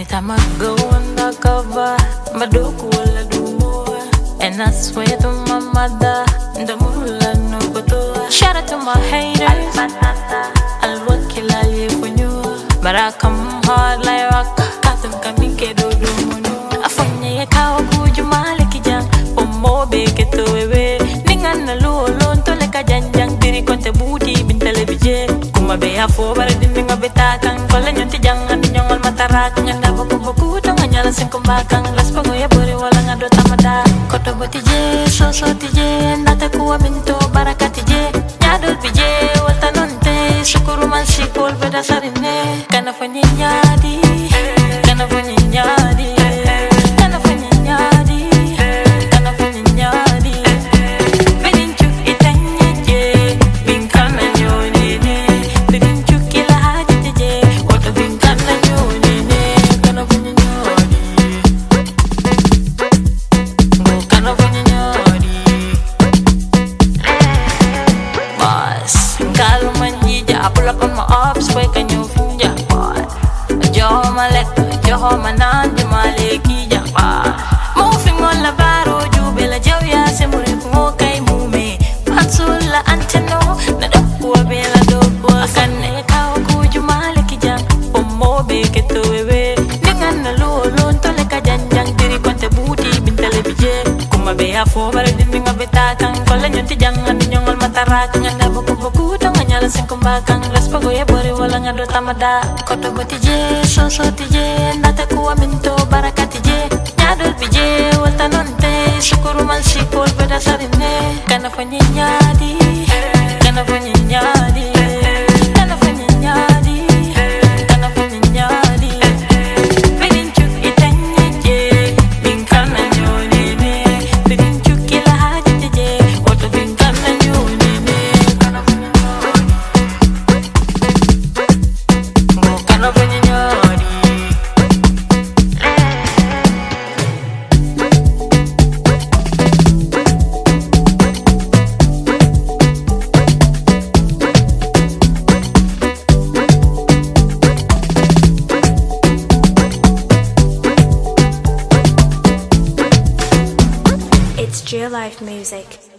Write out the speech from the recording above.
time I go undercover, my dog will do more. And I swear to my mother, the moolah no go to. Shout out to my haters, I'll work kill all you for you. But I come hard like rock, cut them coming do mono. I find ye cow, good you maliki jang, or more bake it to away. Ningan na low alone to like a janjang, diri conte booty, bin television. Kuma be a forward, didn't a betakan, calling you to young and young on Matarak, and never go to Manala Sinkumbakang, Las Pagoya Buri, Walang Ado Tamada, Kotobotije, so tije, Natakua Minto, Barakatije, Yadol Pije, Watanonte, Sukuruman Sikol, Vedasarine, Canafaniadi, Canafaniadi. Manan di maleki japa moving on la baro jubela jawya se muri ko kai mume patsula anteno na dokwa bela dokwa kanne ka ku ju maleki jang pommo be keto wewe dengan na lo to le ka janjang diri konte buti bin televije kuma be afo bare dinga betakan kola nyoti jangan nyongol matara nyanda boku to nganyala sing kumbakang las pagoye bore wala ngado tamada koto botije so tije Natakuwa minto barakatije Nyadol pije Waltanonte Sukuruman sikol Vedasarine Kana fanyinyadi Kana fanyinyadi Kana fanyinyadi Kana fanyinyadi Bidinchuk itanyije Binkana nyonine Bidinchuk ila hajitije Oto binkana nyonine Kana fanyinyadi Kana fanyinyadi It's Real Life Music.